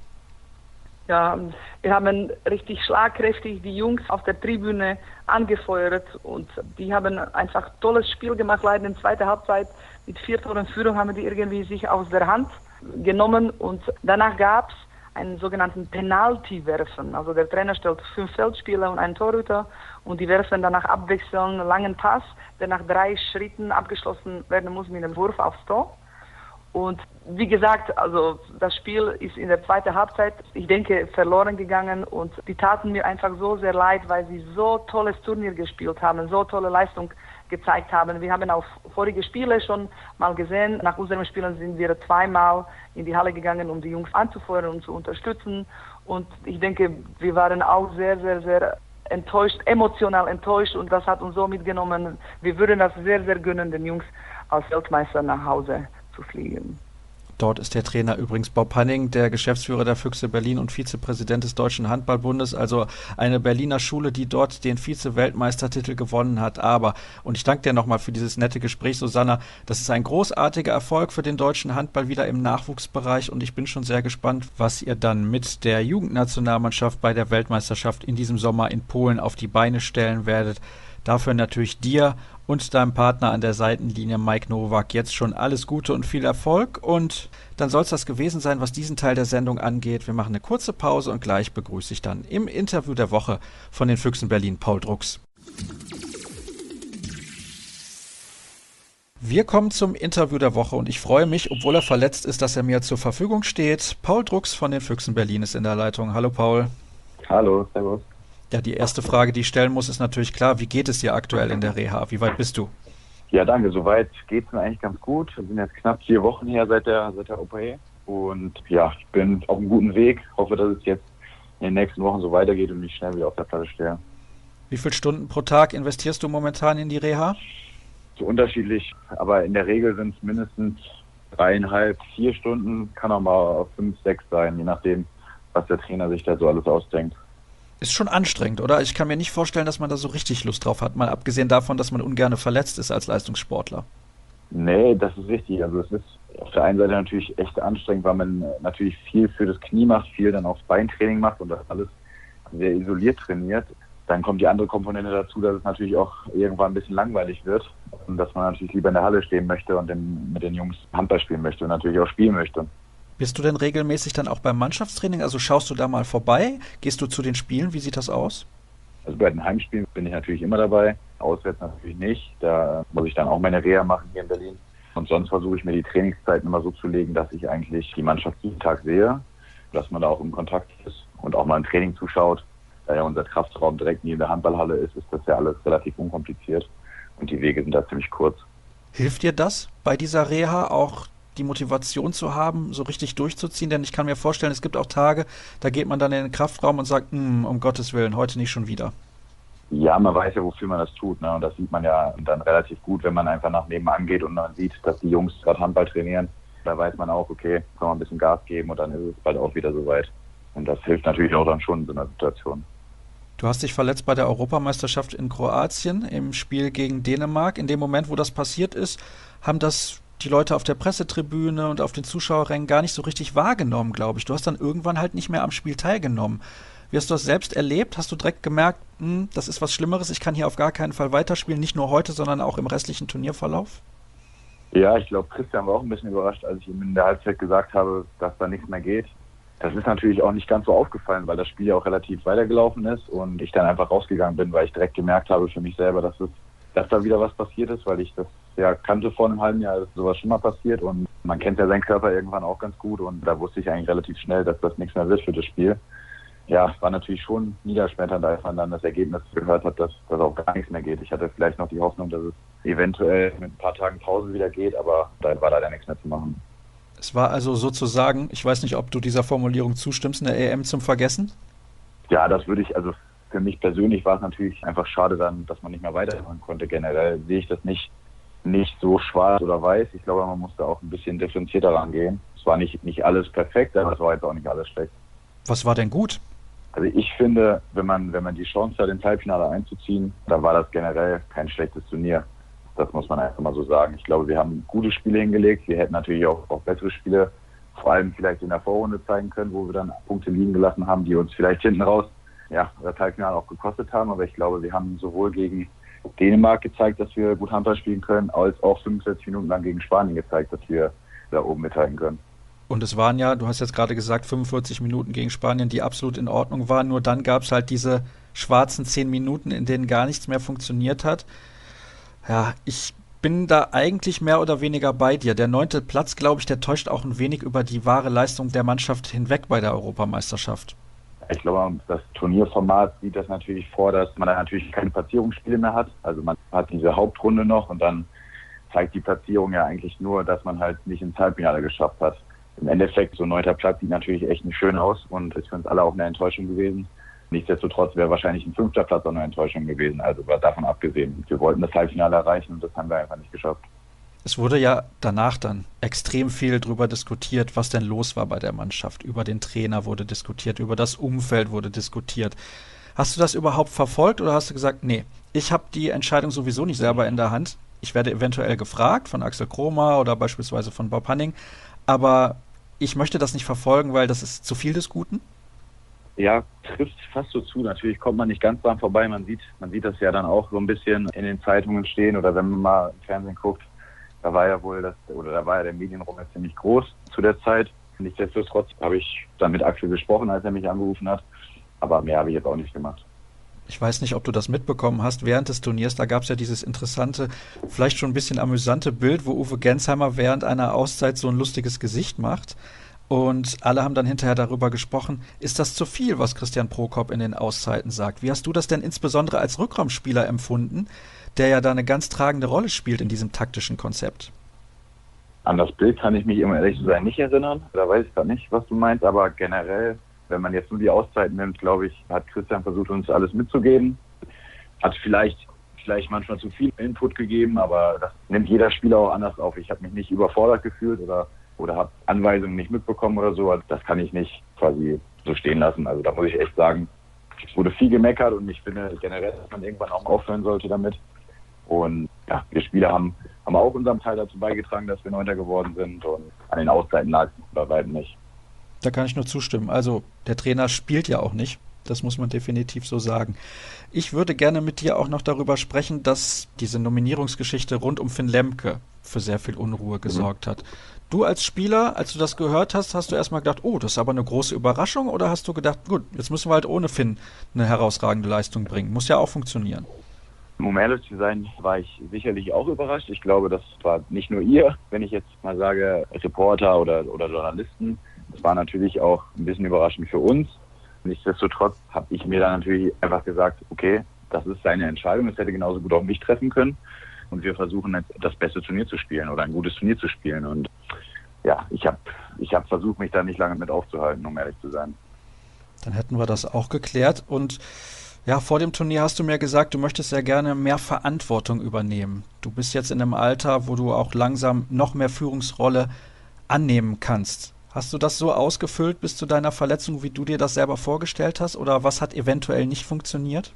Ja, wir haben richtig schlagkräftig die Jungs auf der Tribüne angefeuert und die haben einfach tolles Spiel gemacht. Leider in der zweiten Halbzeit mit 4 Toren Führung haben die irgendwie sich aus der Hand genommen und danach gab es einen sogenannten Penalty-Werfen. Also der Trainer stellt 5 Feldspieler und einen Torhüter und die werfen danach abwechselnd einen langen Pass, der nach 3 Schritten abgeschlossen werden muss mit einem Wurf aufs Tor. Und wie gesagt, also das Spiel ist in der zweiten Halbzeit, ich denke, verloren gegangen und die taten mir einfach so sehr leid, weil sie so tolles Turnier gespielt haben, so tolle Leistung gezeigt haben. Wir haben auch vorige Spiele schon mal gesehen. Nach unseren Spielen sind wir 2-mal in die Halle gegangen, um die Jungs anzufeuern und zu unterstützen. Und ich denke, wir waren auch sehr, sehr, sehr enttäuscht, emotional enttäuscht und das hat uns so mitgenommen. Wir würden das sehr, sehr gönnen, den Jungs als Weltmeister nach Hause zu fliegen. Dort ist der Trainer übrigens Bob Hanning, der Geschäftsführer der Füchse Berlin und Vizepräsident des Deutschen Handballbundes, also eine Berliner Schule, die dort den Vize-Weltmeistertitel gewonnen hat. Aber, und ich danke dir nochmal für dieses nette Gespräch, Susanna, das ist ein großartiger Erfolg für den deutschen Handball wieder im Nachwuchsbereich und ich bin schon sehr gespannt, was ihr dann mit der Jugendnationalmannschaft bei der Weltmeisterschaft in diesem Sommer in Polen auf die Beine stellen werdet. Dafür natürlich dir und deinem Partner an der Seitenlinie Mike Nowak jetzt schon alles Gute und viel Erfolg. Und dann soll es das gewesen sein, was diesen Teil der Sendung angeht. Wir machen eine kurze Pause und gleich begrüße ich dann im Interview der Woche von den Füchsen Berlin Paul Drucks. Wir kommen zum Interview der Woche und ich freue mich, obwohl er verletzt ist, dass er mir zur Verfügung steht. Paul Drucks von den Füchsen Berlin ist in der Leitung. Hallo Paul. Hallo, servus. Ja, die erste Frage, die ich stellen muss, ist natürlich klar, wie geht es dir aktuell in der Reha? Wie weit bist du? Ja, danke. Soweit geht es mir eigentlich ganz gut. Wir sind jetzt knapp 4 Wochen her seit der OP. Und ja, ich bin auf einem guten Weg. Hoffe, dass es jetzt in den nächsten Wochen so weitergeht und ich schnell wieder auf der Platte stehe. Wie viele Stunden pro Tag investierst du momentan in die Reha? So unterschiedlich, aber in der Regel sind es mindestens 3,5, 4 Stunden. Kann auch mal auf 5, 6 sein, je nachdem, was der Trainer sich da so alles ausdenkt. Ist schon anstrengend, oder? Ich kann mir nicht vorstellen, dass man da so richtig Lust drauf hat, mal abgesehen davon, dass man ungern verletzt ist als Leistungssportler. Nee, das ist richtig. Also es ist auf der einen Seite natürlich echt anstrengend, weil man natürlich viel für das Knie macht, viel dann aufs Beintraining macht und das alles sehr isoliert trainiert. Dann kommt die andere Komponente dazu, dass es natürlich auch irgendwann ein bisschen langweilig wird und dass man natürlich lieber in der Halle stehen möchte und mit den Jungs Handball spielen möchte und natürlich auch spielen möchte. Bist du denn regelmäßig dann auch beim Mannschaftstraining? Also schaust du da mal vorbei? Gehst du zu den Spielen? Wie sieht das aus? Also bei den Heimspielen bin ich natürlich immer dabei, auswärts natürlich nicht. Da muss ich dann auch meine Reha machen hier in Berlin. Und sonst versuche ich mir die Trainingszeiten immer so zu legen, dass ich eigentlich die Mannschaft jeden Tag sehe, dass man da auch im Kontakt ist und auch mal ein Training zuschaut. Da ja unser Kraftraum direkt neben der Handballhalle ist, ist das ja alles relativ unkompliziert und die Wege sind da ziemlich kurz. Hilft dir das bei dieser Reha auch die Motivation zu haben, so richtig durchzuziehen? Denn ich kann mir vorstellen, es gibt auch Tage, da geht man dann in den Kraftraum und sagt, um Gottes Willen, heute nicht schon wieder. Ja, man weiß ja, wofür man das tut, ne? Und das sieht man ja dann relativ gut, wenn man einfach nach nebenan geht und man sieht, dass die Jungs gerade Handball trainieren. Da weiß man auch, okay, kann man ein bisschen Gas geben und dann ist es bald auch wieder soweit. Und das hilft natürlich auch dann schon in so einer Situation. Du hast dich verletzt bei der Europameisterschaft in Kroatien im Spiel gegen Dänemark. In dem Moment, wo das passiert ist, haben das die Leute auf der Pressetribüne und auf den Zuschauerrängen gar nicht so richtig wahrgenommen, glaube ich. Du hast dann irgendwann halt nicht mehr am Spiel teilgenommen. Wie hast du das selbst erlebt? Hast du direkt gemerkt, das ist was Schlimmeres, ich kann hier auf gar keinen Fall weiterspielen, nicht nur heute, sondern auch im restlichen Turnierverlauf? Ja, ich glaube, Christian war auch ein bisschen überrascht, als ich ihm in der Halbzeit gesagt habe, dass da nichts mehr geht. Das ist natürlich auch nicht ganz so aufgefallen, weil das Spiel ja auch relativ weitergelaufen ist und ich dann einfach rausgegangen bin, weil ich direkt gemerkt habe für mich selber, dass da wieder was passiert ist, weil ich das ja kannte vor einem halben Jahr, ist sowas schon mal passiert und man kennt ja seinen Körper irgendwann auch ganz gut und da wusste ich eigentlich relativ schnell, dass das nichts mehr wird für das Spiel. Ja, war natürlich schon niederschmetternd, als man dann das Ergebnis gehört hat, dass auch gar nichts mehr geht. Ich hatte vielleicht noch die Hoffnung, dass es eventuell mit ein paar Tagen Pause wieder geht, aber da war leider nichts mehr zu machen. Es war also sozusagen, ich weiß nicht, ob du dieser Formulierung zustimmst, eine EM zum Vergessen? Ja, das würde ich, also für mich persönlich war es natürlich einfach schade dann, dass man nicht mehr weitermachen konnte. Generell sehe ich das nicht so schwarz oder weiß. Ich glaube, man musste auch ein bisschen differenzierter rangehen. Es war nicht alles perfekt, aber es war jetzt auch nicht alles schlecht. Was war denn gut? Also ich finde, wenn man die Chance hat, ins Halbfinale einzuziehen, dann war das generell kein schlechtes Turnier. Das muss man einfach mal so sagen. Ich glaube, wir haben gute Spiele hingelegt. Wir hätten natürlich auch bessere Spiele, vor allem vielleicht in der Vorrunde zeigen können, wo wir dann Punkte liegen gelassen haben, die uns vielleicht hinten raus das Halbfinale auch gekostet haben. Aber ich glaube, wir haben sowohl gegen Dänemark gezeigt, dass wir gut Handball spielen können, als auch 45 Minuten lang gegen Spanien gezeigt, dass wir da oben mithalten können. Und es waren ja, du hast jetzt gerade gesagt, 45 Minuten gegen Spanien, die absolut in Ordnung waren. Nur dann gab es halt diese schwarzen 10 Minuten, in denen gar nichts mehr funktioniert hat. Ja, ich bin da eigentlich mehr oder weniger bei dir. Der 9. Platz, glaube ich, der täuscht auch ein wenig über die wahre Leistung der Mannschaft hinweg bei der Europameisterschaft. Ich glaube, das Turnierformat sieht das natürlich vor, dass man da natürlich keine Platzierungsspiele mehr hat. Also man hat diese Hauptrunde noch und dann zeigt die Platzierung ja eigentlich nur, dass man halt nicht ins Halbfinale geschafft hat. Im Endeffekt, so ein 9. Platz sieht natürlich echt nicht schön aus und ist für uns alle auch eine Enttäuschung gewesen. Nichtsdestotrotz wäre wahrscheinlich ein 5. Platz auch eine Enttäuschung gewesen, also war davon abgesehen. Wir wollten das Halbfinale erreichen und das haben wir einfach nicht geschafft. Es wurde ja danach dann extrem viel darüber diskutiert, was denn los war bei der Mannschaft. Über den Trainer wurde diskutiert, über das Umfeld wurde diskutiert. Hast du das überhaupt verfolgt oder hast du gesagt, nee, ich habe die Entscheidung sowieso nicht selber in der Hand. Ich werde eventuell gefragt von Axel Kromer oder beispielsweise von Bob Hanning, aber ich möchte das nicht verfolgen, weil das ist zu viel des Guten? Ja, trifft fast so zu. Natürlich kommt man nicht ganz dran vorbei. Man sieht das ja dann auch so ein bisschen in den Zeitungen stehen oder wenn man mal im Fernsehen guckt. Da war ja der Medienraum jetzt ziemlich groß zu der Zeit. Nichtsdestotrotz habe ich dann mit Axel gesprochen, als er mich angerufen hat. Aber mehr habe ich jetzt auch nicht gemacht. Ich weiß nicht, ob du das mitbekommen hast. Während des Turniers, da gab es ja dieses interessante, vielleicht schon ein bisschen amüsante Bild, wo Uwe Gensheimer während einer Auszeit so ein lustiges Gesicht macht. Und alle haben dann hinterher darüber gesprochen, ist das zu viel, was Christian Prokop in den Auszeiten sagt? Wie hast du das denn insbesondere als Rückraumspieler empfunden, der ja da eine ganz tragende Rolle spielt in diesem taktischen Konzept? An das Bild kann ich mich, um ehrlich zu sein, nicht erinnern. Da weiß ich gerade nicht, was du meinst, aber generell, wenn man jetzt nur die Auszeiten nimmt, glaube ich, hat Christian versucht, uns alles mitzugeben. Hat vielleicht manchmal zu viel Input gegeben, aber das nimmt jeder Spieler auch anders auf. Ich habe mich nicht überfordert gefühlt oder habe Anweisungen nicht mitbekommen oder so. Also das kann ich nicht quasi so stehen lassen. Also da muss ich echt sagen, es wurde viel gemeckert und ich finde generell, dass man irgendwann auch aufhören sollte damit. Und ja, wir Spieler haben auch unseren Teil dazu beigetragen, dass wir 9. geworden sind und an den Auszeiten lag es bei weitem nicht. Da kann ich nur zustimmen. Also der Trainer spielt ja auch nicht. Das muss man definitiv so sagen. Ich würde gerne mit dir auch noch darüber sprechen, dass diese Nominierungsgeschichte rund um Finn Lemke für sehr viel Unruhe gesorgt hat. Du als Spieler, als du das gehört hast, hast du erstmal gedacht, oh, das ist aber eine große Überraschung, oder hast du gedacht, gut, jetzt müssen wir halt ohne Finn eine herausragende Leistung bringen. Muss ja auch funktionieren. Um ehrlich zu sein, war ich sicherlich auch überrascht. Ich glaube, das war nicht nur ihr, wenn ich jetzt mal sage, Reporter oder Journalisten. Das war natürlich auch ein bisschen überraschend für uns. Nichtsdestotrotz habe ich mir dann natürlich einfach gesagt, okay, das ist seine Entscheidung, es hätte genauso gut auch mich treffen können. Und wir versuchen jetzt das beste Turnier zu spielen oder ein gutes Turnier zu spielen. Und ja, ich hab versucht, mich da nicht lange mit aufzuhalten, um ehrlich zu sein. Dann hätten wir das auch geklärt. Und ja, vor dem Turnier hast du mir gesagt, du möchtest sehr gerne mehr Verantwortung übernehmen. Du bist jetzt in einem Alter, wo du auch langsam noch mehr Führungsrolle annehmen kannst. Hast du das so ausgefüllt bis zu deiner Verletzung, wie du dir das selber vorgestellt hast? Oder was hat eventuell nicht funktioniert?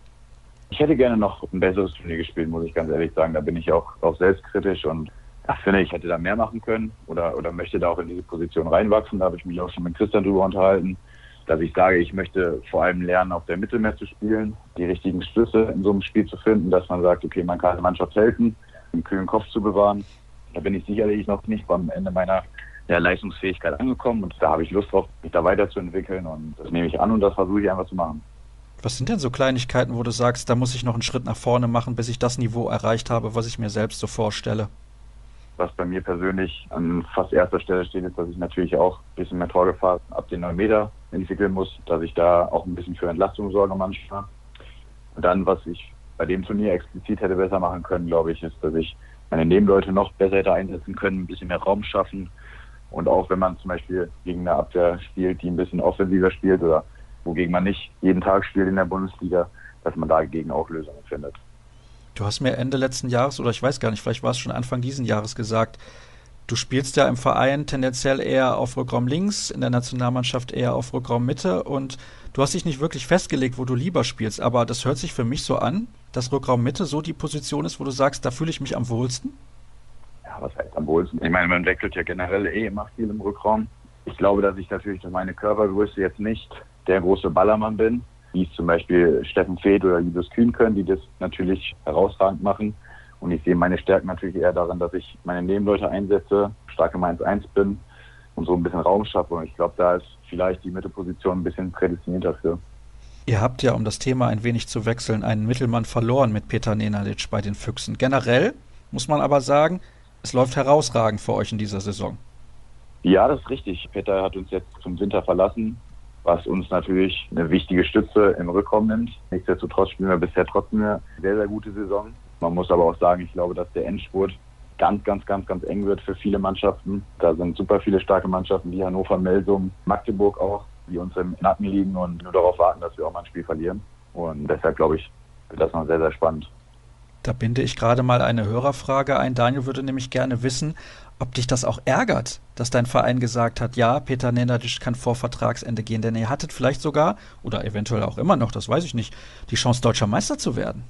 Ich hätte gerne noch ein besseres Turnier gespielt, muss ich ganz ehrlich sagen. Da bin ich auch selbstkritisch und finde, ich hätte da mehr machen können oder möchte da auch in diese Position reinwachsen. Da habe ich mich auch schon mit Christian drüber unterhalten, dass ich sage, ich möchte vor allem lernen, auf der Mittelmeer zu spielen, die richtigen Schlüsse in so einem Spiel zu finden, dass man sagt, okay, man kann der Mannschaft helfen, einen kühlen Kopf zu bewahren. Da bin ich sicherlich noch nicht am Ende meiner Leistungsfähigkeit angekommen und da habe ich Lust drauf, mich da weiterzuentwickeln und das nehme ich an und das versuche ich einfach zu machen. Was sind denn so Kleinigkeiten, wo du sagst, da muss ich noch einen Schritt nach vorne machen, bis ich das Niveau erreicht habe, was ich mir selbst so vorstelle? Was bei mir persönlich an fast erster Stelle steht, ist, dass ich natürlich auch ein bisschen mehr Torgefahr ab den 9 Meter entwickeln muss, dass ich da auch ein bisschen für Entlastung sorge manchmal. Und dann, was ich bei dem Turnier explizit hätte besser machen können, glaube ich, ist, dass ich meine Nebenleute noch besser hätte einsetzen können, ein bisschen mehr Raum schaffen. Und auch wenn man zum Beispiel gegen eine Abwehr spielt, die ein bisschen offensiver spielt oder wogegen man nicht jeden Tag spielt in der Bundesliga, dass man dagegen auch Lösungen findet. Du hast mir Ende letzten Jahres, oder ich weiß gar nicht, vielleicht war es schon Anfang diesen Jahres gesagt, du spielst ja im Verein tendenziell eher auf Rückraum links, in der Nationalmannschaft eher auf Rückraum Mitte und du hast dich nicht wirklich festgelegt, wo du lieber spielst, aber das hört sich für mich so an, dass Rückraum Mitte so die Position ist, wo du sagst, da fühle ich mich am wohlsten? Ja, was heißt am wohlsten? Ich meine, man wechselt ja generell immer viel im Rückraum. Ich glaube, dass ich natürlich durch meine Körpergröße jetzt nicht der große Ballermann bin, wie es zum Beispiel Steffen Feeth oder Julius Kühn können, die das natürlich herausragend machen. Und ich sehe meine Stärken natürlich eher darin, dass ich meine Nebenleute einsetze, stark im 1-1 bin und so ein bisschen Raum schaffe. Und ich glaube, da ist vielleicht die Mittelposition ein bisschen prädestiniert dafür. Ihr habt ja, um das Thema ein wenig zu wechseln, einen Mittelmann verloren mit Petar Nenadic bei den Füchsen. Generell muss man aber sagen, es läuft herausragend für euch in dieser Saison. Ja, das ist richtig. Petar hat uns jetzt zum Winter verlassen, was uns natürlich eine wichtige Stütze im Rückraum nimmt. Nichtsdestotrotz spielen wir bisher trotzdem eine sehr, sehr gute Saison. Man muss aber auch sagen, ich glaube, dass der Endspurt ganz eng wird für viele Mannschaften. Da sind super viele starke Mannschaften wie Hannover, Melsung, Magdeburg auch, die uns im Nacken liegen und nur darauf warten, dass wir auch mal ein Spiel verlieren. Und deshalb glaube ich, wird das noch sehr, sehr spannend. Da binde ich gerade mal eine Hörerfrage ein. Daniel würde nämlich gerne wissen, ob dich das auch ärgert, dass dein Verein gesagt hat, ja, Petar Nenadic kann vor Vertragsende gehen, denn ihr hattet vielleicht sogar, oder eventuell auch immer noch, das weiß ich nicht, die Chance, deutscher Meister zu werden.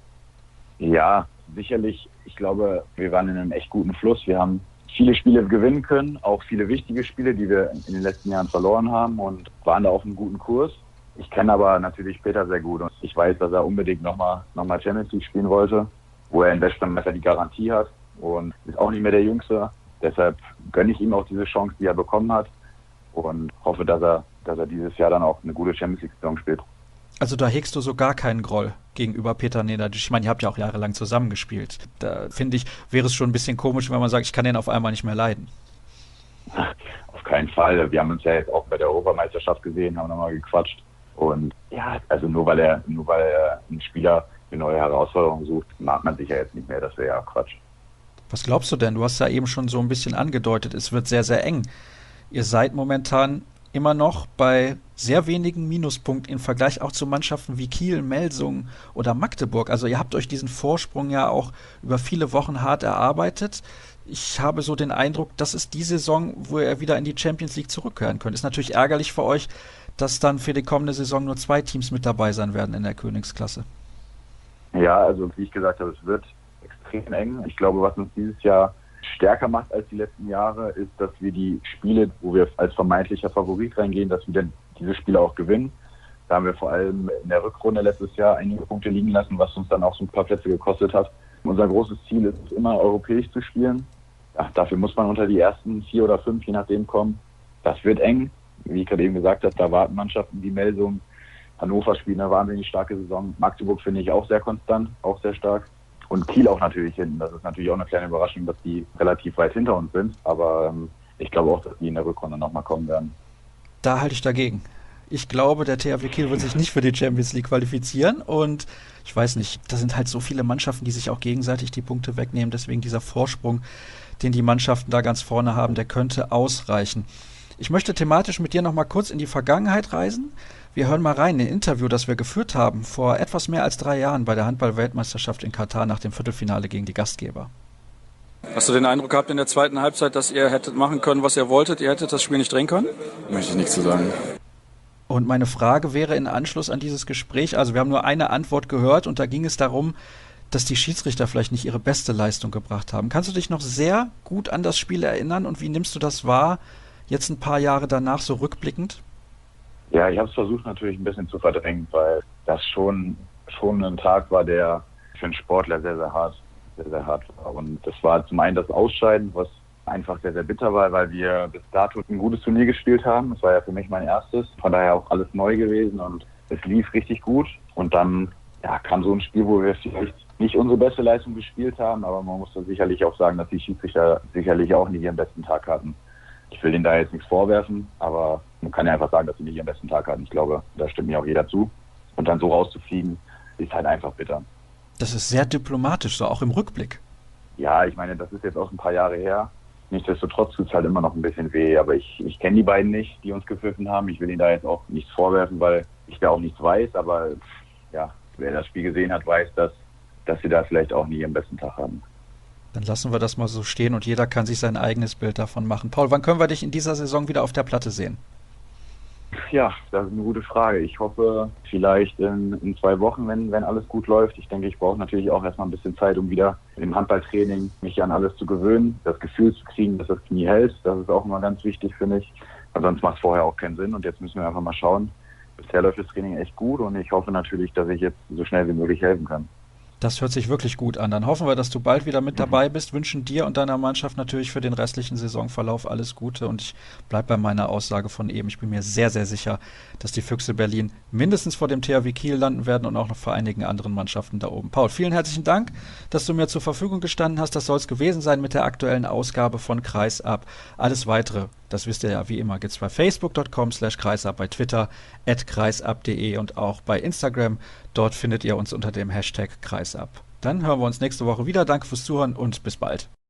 Ja, sicherlich. Ich glaube, wir waren in einem echt guten Fluss. Wir haben viele Spiele gewinnen können, auch viele wichtige Spiele, die wir in den letzten Jahren verloren haben und waren da auf einem guten Kurs. Ich kenne aber natürlich Petar sehr gut und ich weiß, dass er unbedingt nochmal Champions League spielen wollte, wo er in Westbrem die Garantie hat und ist auch nicht mehr der Jüngste. Deshalb gönne ich ihm auch diese Chance, die er bekommen hat und hoffe, dass er dieses Jahr dann auch eine gute Champions League-Saison spielt. Also da hegst du so gar keinen Groll gegenüber Petar Nenadic. Ich meine, ihr habt ja auch jahrelang zusammengespielt. Da finde ich, wäre es schon ein bisschen komisch, wenn man sagt, ich kann den auf einmal nicht mehr leiden. Auf keinen Fall. Wir haben uns ja jetzt auch bei der Europameisterschaft gesehen, haben nochmal gequatscht. Und ja, also nur weil er einen Spieler für neue Herausforderungen sucht, mag man sich ja jetzt nicht mehr. Das wäre ja Quatsch. Was glaubst du denn? Du hast ja eben schon so ein bisschen angedeutet, es wird sehr, sehr eng. Ihr seid momentan immer noch bei sehr wenigen Minuspunkten im Vergleich auch zu Mannschaften wie Kiel, Melsungen oder Magdeburg. Also ihr habt euch diesen Vorsprung ja auch über viele Wochen hart erarbeitet. Ich habe so den Eindruck, das ist die Saison, wo ihr wieder in die Champions League zurückkehren könnt. Ist natürlich ärgerlich für euch, dass dann für die kommende Saison nur 2 Teams mit dabei sein werden in der Königsklasse. Ja, also wie ich gesagt habe, es wird extrem eng. Ich glaube, was uns dieses Jahr stärker macht als die letzten Jahre, ist, dass wir die Spiele, wo wir als vermeintlicher Favorit reingehen, dass wir dann diese Spiele auch gewinnen. Da haben wir vor allem in der Rückrunde letztes Jahr einige Punkte liegen lassen, was uns dann auch so ein paar Plätze gekostet hat. Unser großes Ziel ist es immer, europäisch zu spielen. Ja, dafür muss man unter die ersten 4 oder 5, je nachdem, kommen. Das wird eng. Wie ich gerade eben gesagt habe, da warten Mannschaften wie Melsung. Hannover spielt eine wahnsinnig starke Saison. Magdeburg finde ich auch sehr konstant, auch sehr stark. Und Kiel auch natürlich hinten. Das ist natürlich auch eine kleine Überraschung, dass die relativ weit hinter uns sind. Aber ich glaube auch, dass die in der Rückrunde nochmal kommen werden. Da halte ich dagegen. Ich glaube, der THW Kiel wird sich nicht für die Champions League qualifizieren und ich weiß nicht, da sind halt so viele Mannschaften, die sich auch gegenseitig die Punkte wegnehmen. Deswegen dieser Vorsprung, den die Mannschaften da ganz vorne haben, der könnte ausreichen. Ich möchte thematisch mit dir noch mal kurz in die Vergangenheit reisen. Wir hören mal rein in ein Interview, das wir geführt haben vor etwas mehr als 3 Jahren bei der Handball-Weltmeisterschaft in Katar nach dem Viertelfinale gegen die Gastgeber. Hast du den Eindruck gehabt in der zweiten Halbzeit, dass ihr hättet machen können, was ihr wolltet? Ihr hättet das Spiel nicht drehen können? Möchte ich nichts zu sagen. Und meine Frage wäre in Anschluss an dieses Gespräch, also wir haben nur eine Antwort gehört und da ging es darum, dass die Schiedsrichter vielleicht nicht ihre beste Leistung gebracht haben. Kannst du dich noch sehr gut an das Spiel erinnern und wie nimmst du das wahr, jetzt ein paar Jahre danach so rückblickend? Ja, ich habe es versucht natürlich ein bisschen zu verdrängen, weil das schon ein Tag war, der für einen Sportler sehr, sehr hart war. Und das war zum einen das Ausscheiden, was einfach sehr, sehr bitter war, weil wir bis dato ein gutes Turnier gespielt haben. Das war ja für mich mein erstes, von daher auch alles neu gewesen und es lief richtig gut. Und dann kam so ein Spiel, wo wir vielleicht nicht unsere beste Leistung gespielt haben, aber man muss da sicherlich auch sagen, dass die Schiedsrichter sicherlich auch nicht ihren besten Tag hatten. Ich will denen da jetzt nichts vorwerfen, aber man kann ja einfach sagen, dass sie nicht ihren besten Tag hatten. Ich glaube, da stimmt mir auch jeder zu. Und dann so rauszufliegen, ist halt einfach bitter. Das ist sehr diplomatisch, so auch im Rückblick. Ja, ich meine, das ist jetzt auch ein paar Jahre her. Nichtsdestotrotz tut es halt immer noch ein bisschen weh. Aber ich kenne die beiden nicht, die uns gepfiffen haben. Ich will ihnen da jetzt auch nichts vorwerfen, weil ich da auch nichts weiß. Aber ja, wer das Spiel gesehen hat, weiß, dass sie da vielleicht auch nie ihren besten Tag haben. Dann lassen wir das mal so stehen und jeder kann sich sein eigenes Bild davon machen. Paul, wann können wir dich in dieser Saison wieder auf der Platte sehen? Ja, das ist eine gute Frage. Ich hoffe, vielleicht in 2 Wochen, wenn alles gut läuft. Ich denke, ich brauche natürlich auch erstmal ein bisschen Zeit, um wieder im Handballtraining mich an alles zu gewöhnen, das Gefühl zu kriegen, dass das Knie hält. Das ist auch immer ganz wichtig, finde ich. Weil sonst macht es vorher auch keinen Sinn. Und jetzt müssen wir einfach mal schauen. Bisher läuft das Training echt gut und ich hoffe natürlich, dass ich jetzt so schnell wie möglich helfen kann. Das hört sich wirklich gut an. Dann hoffen wir, dass du bald wieder mit dabei bist. Wünschen dir und deiner Mannschaft natürlich für den restlichen Saisonverlauf alles Gute. Und ich bleibe bei meiner Aussage von eben. Ich bin mir sehr, sehr sicher, dass die Füchse Berlin mindestens vor dem THW Kiel landen werden und auch noch vor einigen anderen Mannschaften da oben. Paul, vielen herzlichen Dank, dass du mir zur Verfügung gestanden hast. Das soll es gewesen sein mit der aktuellen Ausgabe von Kreisab. Alles Weitere, das wisst ihr ja wie immer, gibt es bei facebook.com/kreisab, bei Twitter @kreisab.de und auch bei Instagram. Dort findet ihr uns unter dem Hashtag Kreisab. Dann hören wir uns nächste Woche wieder. Danke fürs Zuhören und bis bald.